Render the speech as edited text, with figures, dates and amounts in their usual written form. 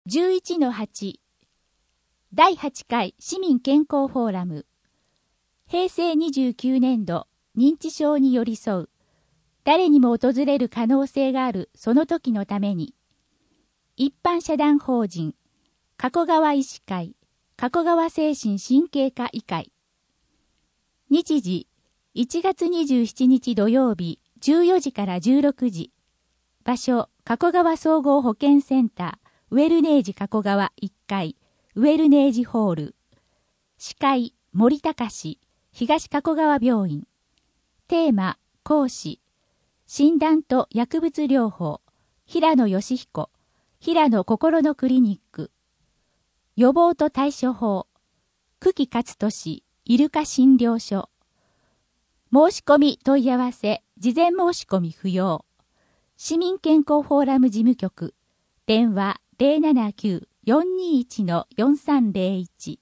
11-8 第8回市民健康フォーラム平成29年度認知症に寄り添う誰にも訪れる可能性があるその時のために一般社団法人加古川医師会加古川精神神経科医会日時1月27日土曜日14時から16時場所加古川総合保健センターウェルネージ加古川1階ウェルネージホール司会森隆東加古川病院テーマ講師診断と薬物療法平野義彦平野心のクリニック予防と対処法久喜勝利イルカ診療所申し込み問い合わせ事前申し込み不要市民健康フォーラム事務局電話 079-421-4301